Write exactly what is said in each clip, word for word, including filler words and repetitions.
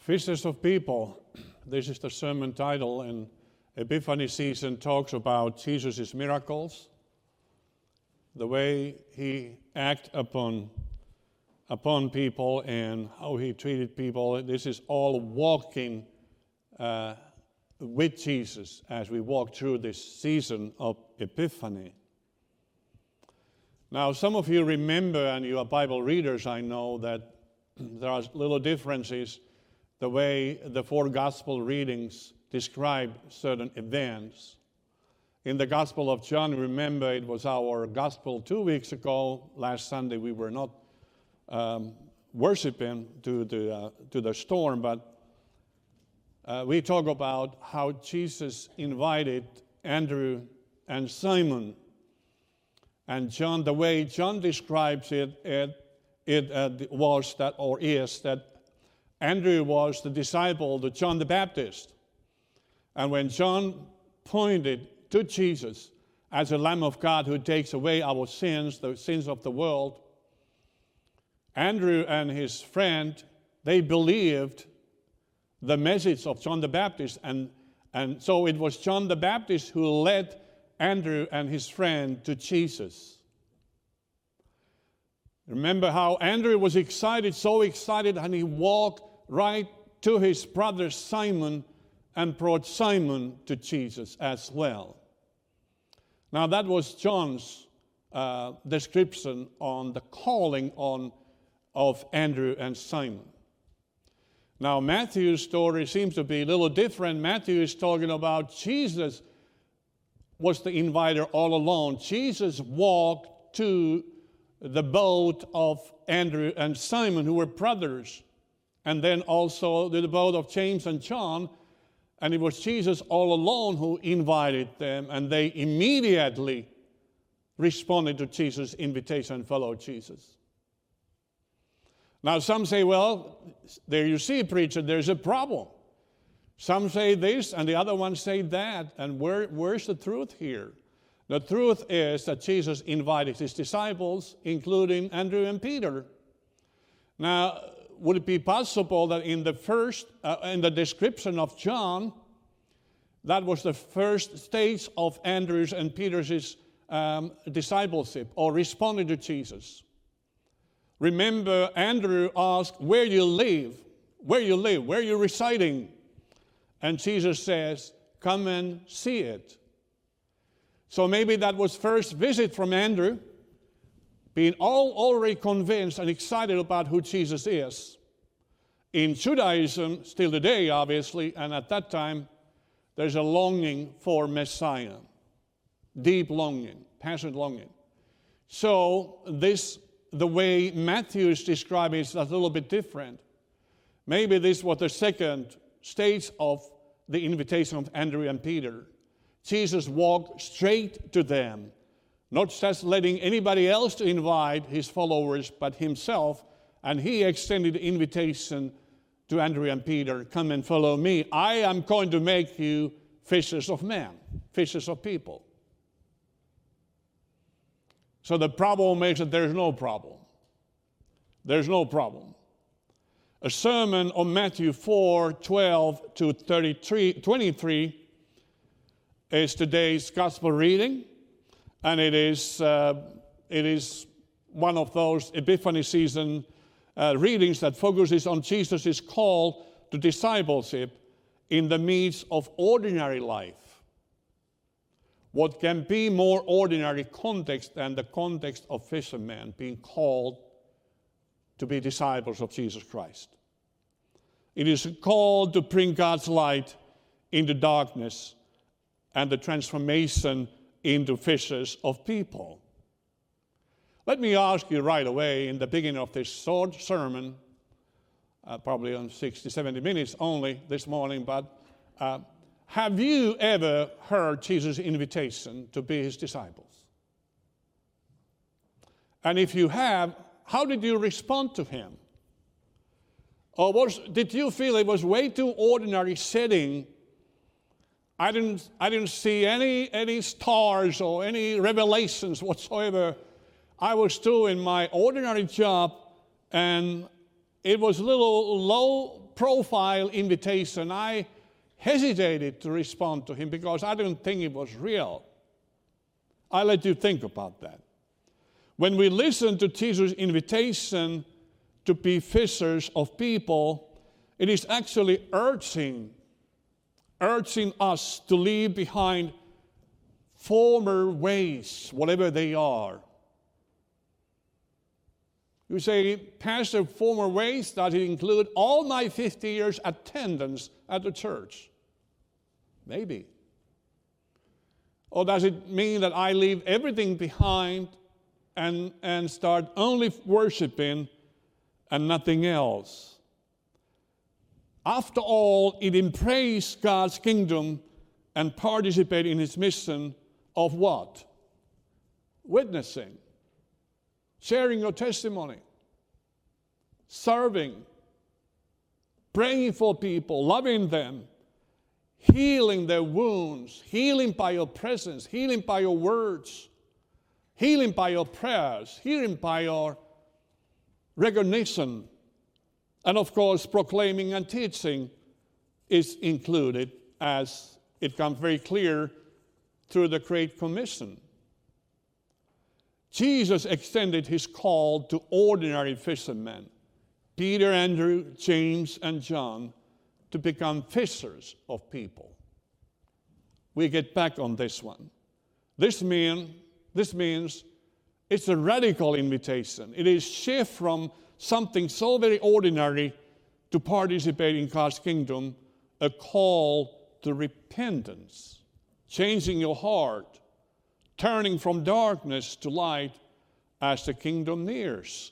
Fishers of people, this is the sermon title, and Epiphany season talks about Jesus' miracles, the way he acted upon, upon people and how he treated people. This is all walking uh, with Jesus as we walk through this season of Epiphany. Now, some of you remember, and you are Bible readers, I know, that there are little differences the way the four gospel readings describe certain events. In the Gospel of John, remember, it was our gospel two weeks ago. Last Sunday, we were not um, worshiping to the, uh, to the storm, but uh, we talk about how Jesus invited Andrew and Simon. And John, the way John describes it, it, it uh, was that, or is that Andrew was the disciple to John the Baptist. And when John pointed to Jesus as a Lamb of God who takes away our sins, the sins of the world, Andrew and his friend, they believed the message of John the Baptist. And, and so it was John the Baptist who led Andrew and his friend to Jesus. Remember how Andrew was excited, so excited, and he walked right to his brother Simon and brought Simon to Jesus as well. Now that was John's uh, description on the calling on of Andrew and Simon. Now Matthew's story seems to be a little different. Matthew is talking about Jesus was the inviter all along. Jesus walked to the boat of Andrew and Simon, who were brothers, and then also to the boat of James and John, and it was Jesus all alone who invited them, and they immediately responded to Jesus' invitation and followed Jesus. Now some say, well, there you see, preacher, there's a problem. Some say this, and the other ones say that, and where, where's the truth here? The truth is that Jesus invited his disciples, including Andrew and Peter. Now, would it be possible that in the first, uh, in the description of John, that was the first stage of Andrew's and Peter's um, discipleship, or responding to Jesus? Remember, Andrew asked, where you live, where you live, where you residing? And Jesus says, come and see it. So maybe that was first visit from Andrew, being all already convinced and excited about who Jesus is. In Judaism, still today, obviously, and at that time, there's a longing for Messiah. Deep longing, passionate longing. So this, the way Matthew is describing is a little bit different. Maybe this was the second stage of the invitation of Andrew and Peter. Jesus walked straight to them, not just letting anybody else to invite his followers, but himself, and he extended the invitation to Andrew and Peter, come and follow me. I am going to make you fishers of men, fishers of people. So the problem is that there's no problem. There's no problem. A sermon on Matthew four, twelve to thirty-three, twenty-three is today's gospel reading, and it is uh, it is one of those Epiphany season uh, readings that focuses on Jesus' call to discipleship in the midst of ordinary life. What can be more ordinary context than the context of fishermen being called to be disciples of Jesus Christ? It is a call to bring God's light into darkness and the transformation into fishers of people. Let me ask you right away in the beginning of this short sermon, uh, probably on sixty, seventy minutes only this morning, but uh, have you ever heard Jesus' invitation to be his disciples? And if you have, how did you respond to him? Or was, did you feel it was way too ordinary setting? I didn't, I didn't see any, any stars or any revelations whatsoever. I was doing my ordinary job, and it was a little low profile invitation, I hesitated to respond to him because I didn't think it was real. I let you think about that. When we listen to Jesus' invitation to be fishers of people, it is actually urging, urging us to leave behind former ways, whatever they are. You say, Pastor, former ways, does it include all my fifty years attendance at the church? Maybe. Or does it mean that I leave everything behind and, and start only worshiping and nothing else? After all, it embraces God's kingdom and participate in his mission of what? Witnessing, sharing your testimony, serving, praying for people, loving them, healing their wounds, healing by your presence, healing by your words, healing by your prayers, healing by your recognition. And of course, proclaiming and teaching is included, as it comes very clear through the Great Commission. Jesus extended his call to ordinary fishermen, Peter, Andrew, James, and John, to become fishers of people. We get back on this one. This, mean, this means it's a radical invitation. It is shift from something so very ordinary to participate in God's kingdom, a call to repentance, changing your heart, turning from darkness to light as the kingdom nears.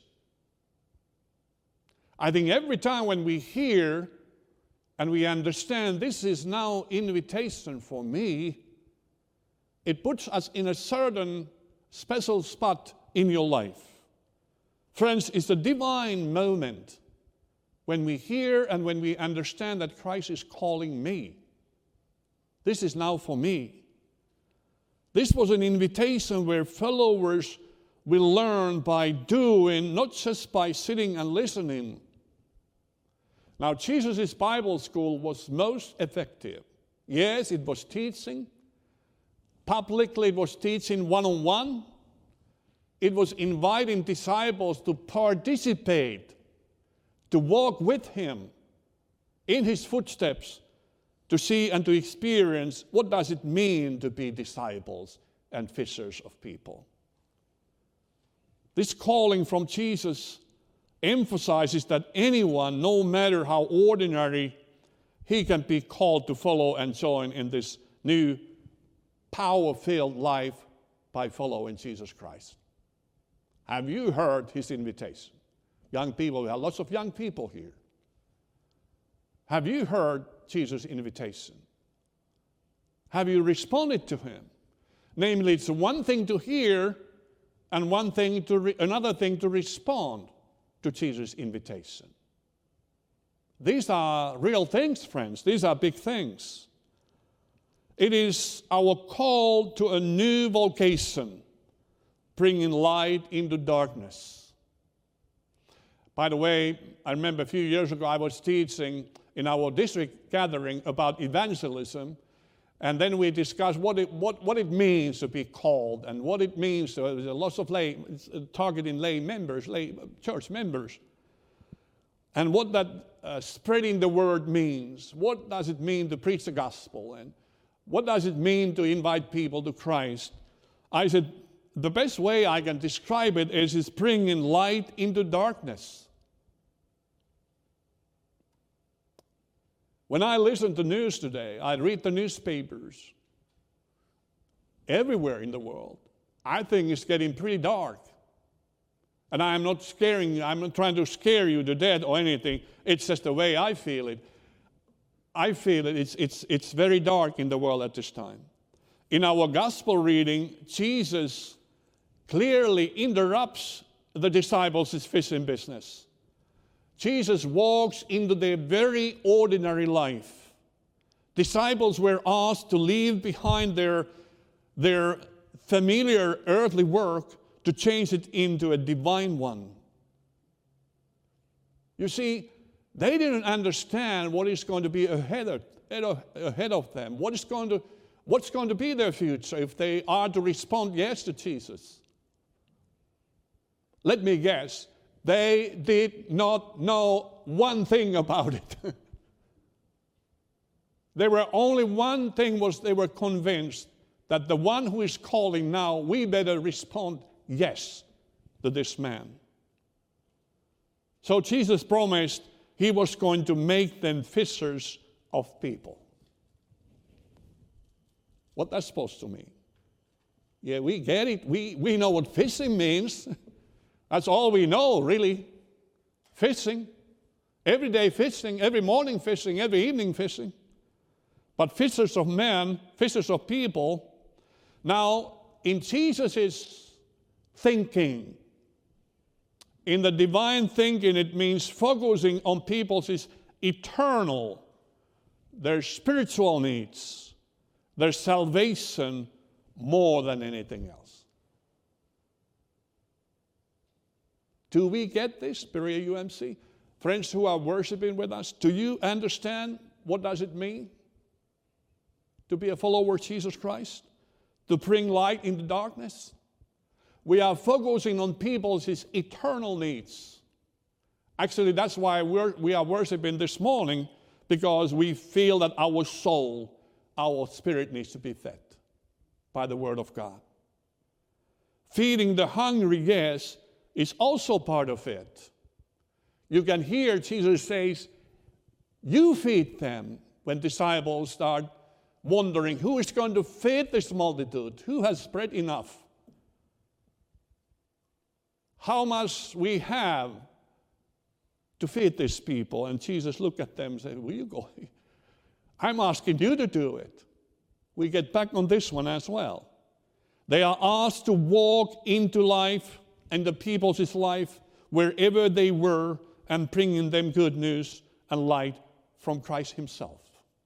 I think every time when we hear and we understand this is now invitation for me, it puts us in a certain special spot in your life. Friends, it's a divine moment when we hear and when we understand that Christ is calling me. This is now for me. This was an invitation where followers will learn by doing, not just by sitting and listening. Now, Jesus' Bible school was most effective. Yes, it was teaching. Publicly, it was teaching one-on-one. It was inviting disciples to participate, to walk with him in his footsteps, to see and to experience what does it mean to be disciples and fishers of people. This calling from Jesus emphasizes that anyone, no matter how ordinary, he can be called to follow and join in this new power-filled life by following Jesus Christ. Have you heard his invitation? Young people, we have lots of young people here. Have you heard Jesus' invitation? Have you responded to him? Namely, it's one thing to hear and one thing to re- another thing to respond to Jesus' invitation. These are real things, friends. These are big things. It is our call to a new vocation, bringing light into darkness. By the way, I remember a few years ago I was teaching in our district gathering about evangelism, and then we discussed what it, what, what it means to be called and what it means to uh, lots of lay, targeting lay members, lay church members, and what that uh, spreading the word means. What does it mean to preach the gospel, and what does it mean to invite people to Christ? I said, the best way I can describe it is it's bringing light into darkness. When I listen to news today, I read the newspapers everywhere in the world. I think it's getting pretty dark. And I'm not scaring you, I'm not trying to scare you to death or anything. It's just the way I feel it. I feel it, it's, it's, it's very dark in the world at this time. In our gospel reading, Jesus clearly interrupts the disciples' fishing business. Jesus walks into their very ordinary life. Disciples were asked to leave behind their, their familiar earthly work to change it into a divine one. You see, They didn't understand what is going to be ahead of, ahead of them, what is going to, what's going to be their future if they are to respond yes to Jesus. Let me guess, they did not know one thing about it. They were only one thing was they were convinced that the one who is calling now, we better respond yes to this man. So Jesus promised he was going to make them fishers of people. What that's supposed to mean? Yeah, we get it. We, we know what fishing means. That's all we know, really. Fishing. Every day fishing, every morning fishing, every evening fishing. But fishers of men, fishers of people. Now, in Jesus' thinking, in the divine thinking, it means focusing on people's eternal, their spiritual needs, their salvation more than anything else. Do we get this, Berea U M C? Friends who are worshiping with us, do you understand what does it mean to be a follower of Jesus Christ? To bring light into darkness? We are focusing on people's eternal needs. Actually, that's why we're, we are worshiping this morning, because we feel that our soul, our spirit needs to be fed by the Word of God. Feeding the hungry, yes, is also part of it. You can hear Jesus says, you feed them, when disciples start wondering who is going to feed this multitude, who has bread enough. How much we have to feed these people. And Jesus looked at them and said, will you go? I'm asking you to do it. We get back on this one as well. They are asked to walk into life and the people's life wherever they were and bringing them good news and light from Christ himself.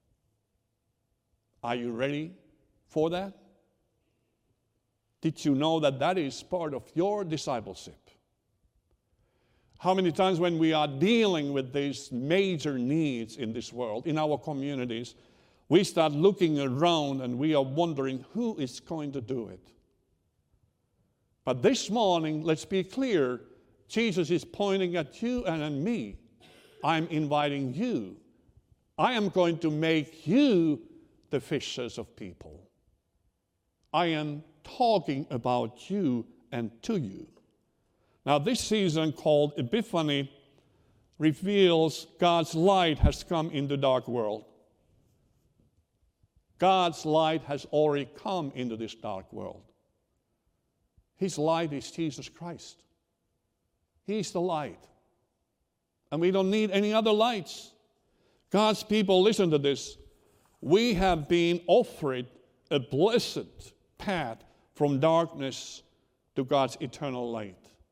Are you ready for that? Did you know that that is part of your discipleship? How many times when we are dealing with these major needs in this world, in our communities, we start looking around and we are wondering who is going to do it. But this morning, let's be clear, Jesus is pointing at you and at me. I'm inviting you. I am going to make you the fishers of people. I am talking about you and to you. Now, this season called Epiphany reveals God's light has come in the dark world. God's light has already come into this dark world. His light is Jesus Christ. He's the light. And we don't need any other lights. God's people, listen to this. We have been offered a blessed path from darkness to God's eternal light.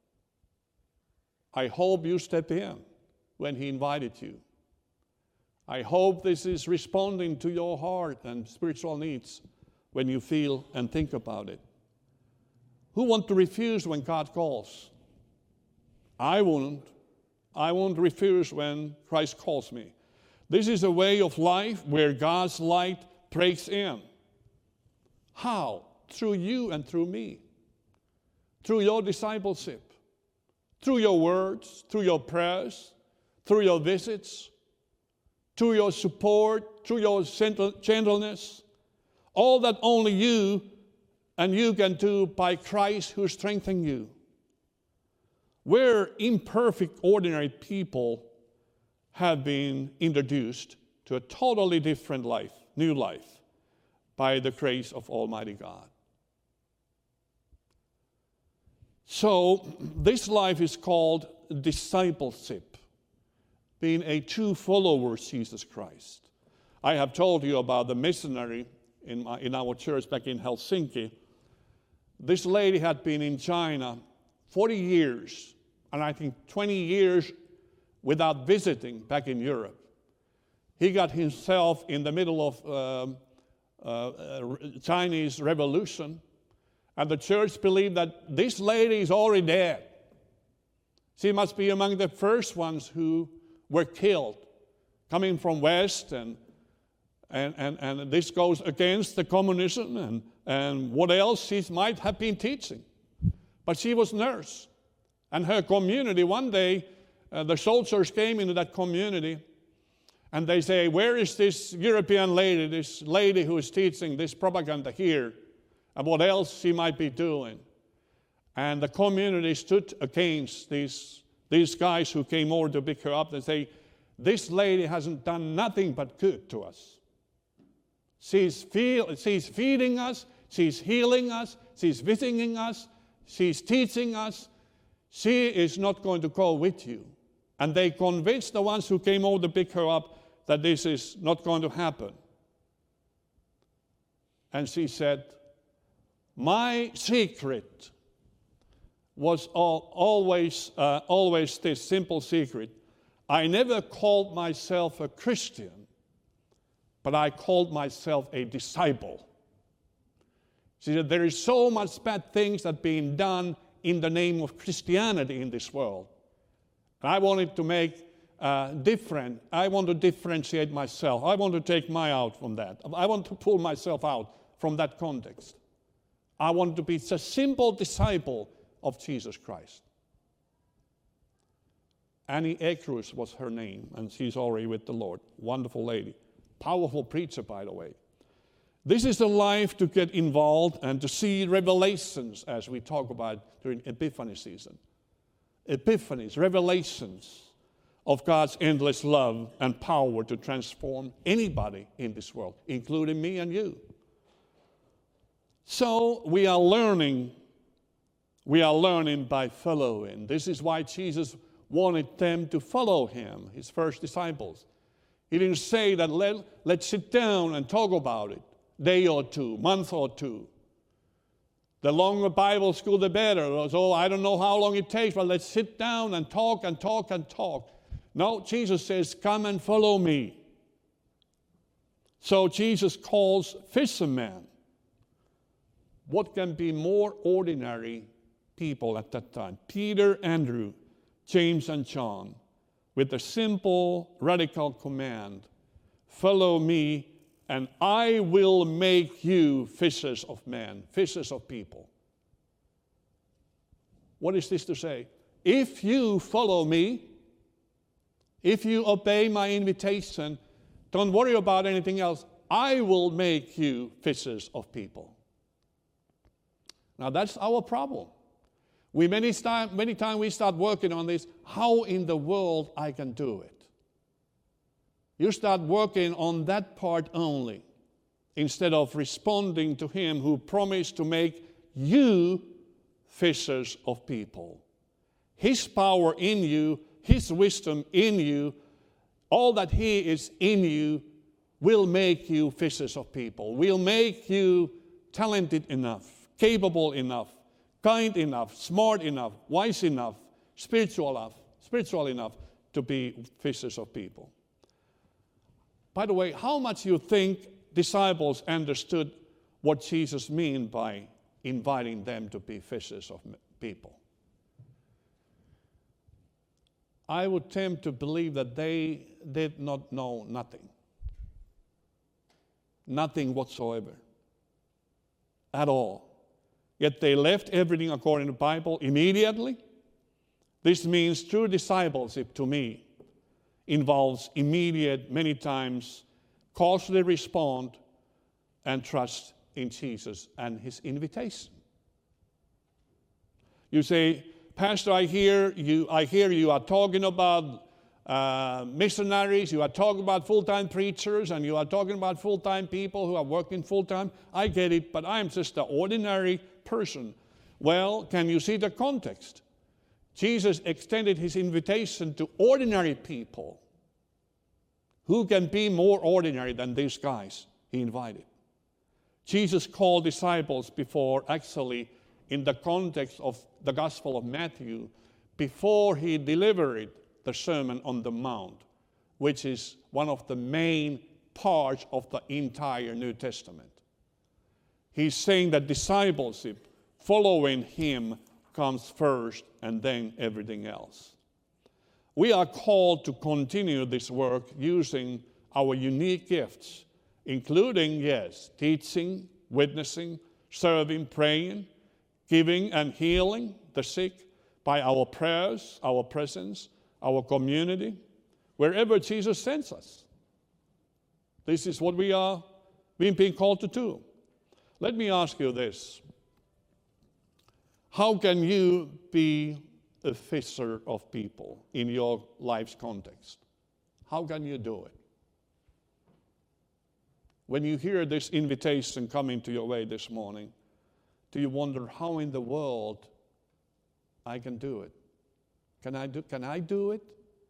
I hope you step in when he invited you. I hope this is responding to your heart and spiritual needs when you feel and think about it. Who want to refuse when God calls? I won't. I won't refuse when Christ calls me. This is a way of life where God's light breaks in. How? Through you and through me. Through your discipleship. Through your words, through your prayers, through your visits, through your support, through your gentleness. All that only you and you can do by Christ who strengthens you. We're imperfect, ordinary people have been introduced to a totally different life, new life, by the grace of Almighty God. So, this life is called discipleship, being a true follower of Jesus Christ. I have told you about the missionary in, my, in our church back in Helsinki. This lady had been in China forty years, and I think twenty years without visiting back in Europe. He got himself in the middle of um, uh, uh, Chinese Revolution, and the church believed that this lady is already dead. She must be among the first ones who were killed, coming from West, and and and, and this goes against the communism and, and what else she might have been teaching. But she was a nurse. And her community, one day, uh, the soldiers came into that community, and they say, where is this European lady, this lady who is teaching this propaganda here, and what else she might be doing? And the community stood against these, these guys who came over to pick her up and say, this lady hasn't done nothing but good to us. She's, feel, she's feeding us, she's healing us, she's visiting us, she's teaching us. She is not going to go with you. And they convinced the ones who came over to pick her up that this is not going to happen. And she said, my secret was all, always, uh, always this simple secret. I never called myself a Christian, but I called myself a disciple. She said, there is so much bad things that are being done in the name of Christianity in this world. And I wanted to make uh, different. I want to differentiate myself. I want to take my out from that. I want to pull myself out from that context. I want to be a simple disciple of Jesus Christ. Annie Ekrus was her name, and she's already with the Lord. Wonderful lady. Powerful preacher, by the way. This is the life to get involved and to see revelations, as we talk about during Epiphany season. Epiphanies, revelations of God's endless love and power to transform anybody in this world, including me and you. So we are learning, we are learning by following. This is why Jesus wanted them to follow him, his first disciples. He didn't say that let, let's sit down and talk about it. Day or two, month or two. The longer Bible school, the better. So I don't know how long it takes, but let's sit down and talk and talk and talk. No, Jesus says, come and follow me. So Jesus calls fishermen. What can be more ordinary people at that time? Peter, Andrew, James, and John, with a simple, radical command, follow me, and I will make you fishers of men, fishers of people. What is this to say? If you follow me, if you obey my invitation, don't worry about anything else. I will make you fishers of people. Now that's our problem. We many times many time we start working on this, how in the world I can do it. You start working on that part only instead of responding to him who promised to make you fishers of people. His power in you, his wisdom in you, all that he is in you will make you fishers of people, will make you talented enough, capable enough, kind enough, smart enough, wise enough, spiritual enough, spiritual enough to be fishers of people. By the way, how much you think disciples understood what Jesus meant by inviting them to be fishers of people? I would tend to believe that they did not know nothing. Nothing whatsoever. At all. Yet they left everything according to the Bible immediately. This means true discipleship to me involves immediate, many times, cautiously respond and trust in Jesus and his invitation. You say, Pastor, I hear you, I hear you are talking about uh, missionaries, you are talking about full-time preachers, and you are talking about full-time people who are working full-time. I get it, but I'm just an ordinary person. Well, can you see the context? Jesus extended his invitation to ordinary people. Who can be more ordinary than these guys he invited? Jesus called disciples before, actually, in the context of the Gospel of Matthew, before he delivered the Sermon on the Mount, which is one of the main parts of the entire New Testament. He's saying that discipleship, following him, comes first and then everything else. We are called to continue this work using our unique gifts, including, yes, teaching, witnessing, serving, praying, giving and healing the sick by our prayers, our presence, our community, wherever Jesus sends us. This is what we are being called to do. Let me ask you this. How can you be a fisher of people in your life's context? How can you do it? When you hear this invitation coming to your way this morning, do you wonder how in the world I can do it? Can I do, can I do it?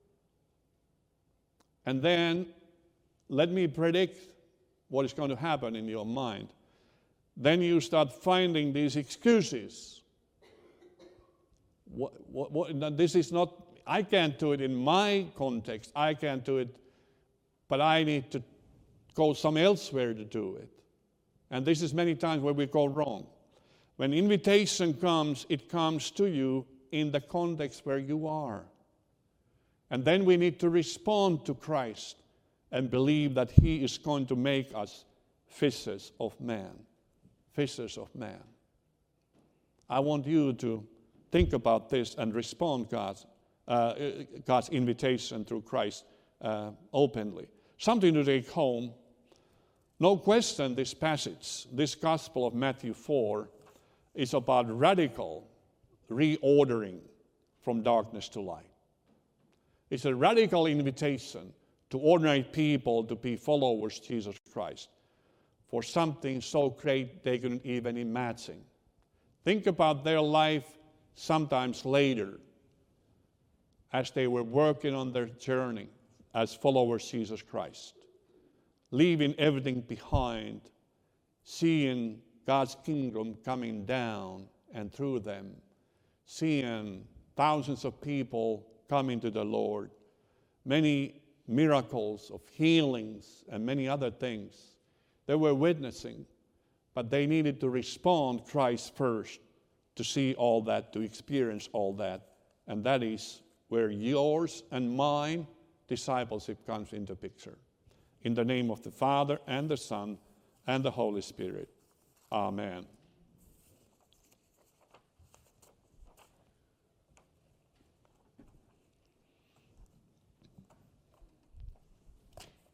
And then let me predict what is going to happen in your mind. Then you start finding these excuses. What, what, what, this is not, I can't do it in my context. I can't do it, but I need to go some elsewhere to do it. And this is many times where we go wrong. When invitation comes, it comes to you in the context where you are. And then we need to respond to Christ and believe that He is going to make us fishers of man. Fishers of man. I want you to think about this and respond God's, uh, God's invitation through Christ uh, openly. Something to take home. No question this passage, this Gospel of Matthew four, is about radical reordering from darkness to light. It's a radical invitation to ordinary people to be followers of Jesus Christ for something so great they couldn't even imagine. Think about their life sometimes later as they were working on their journey as followers of Jesus Christ, leaving everything behind, seeing God's kingdom coming down and through them, seeing thousands of people coming to the Lord, many miracles of healings and many other things. They were witnessing, but they needed to respond Christ first to see all that, to experience all that. And that is where yours and mine discipleship comes into picture. In the name of the Father and the Son and the Holy Spirit. Amen.